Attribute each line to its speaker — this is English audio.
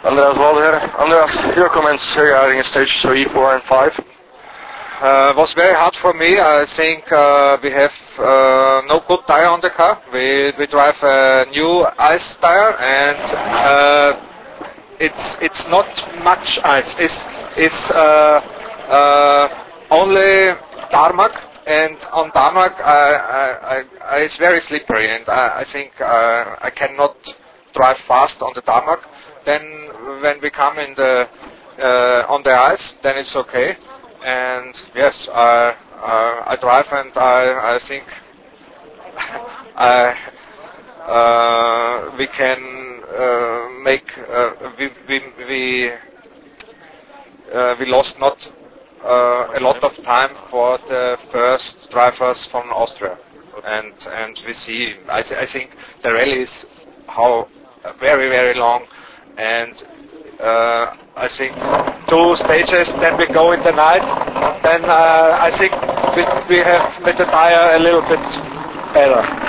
Speaker 1: Andreas Walder. Andreas, your comments regarding stage 3, 4 and 5?
Speaker 2: Was very hard for me. I think we have no good tire on the car. We drive a new ice tire, and it's not much ice. It's only tarmac, and on tarmac it's very slippery, and I think I cannot drive fast on the tarmac. Then when we come in the on the ice, then it's okay. And yes, I drive, and I think we can make we lost not a lot of time for the first drivers from Austria, and we see. I think the rally is very long, and I think 2 stages. Then we go in the night. Then I think we have made the tire a little bit better.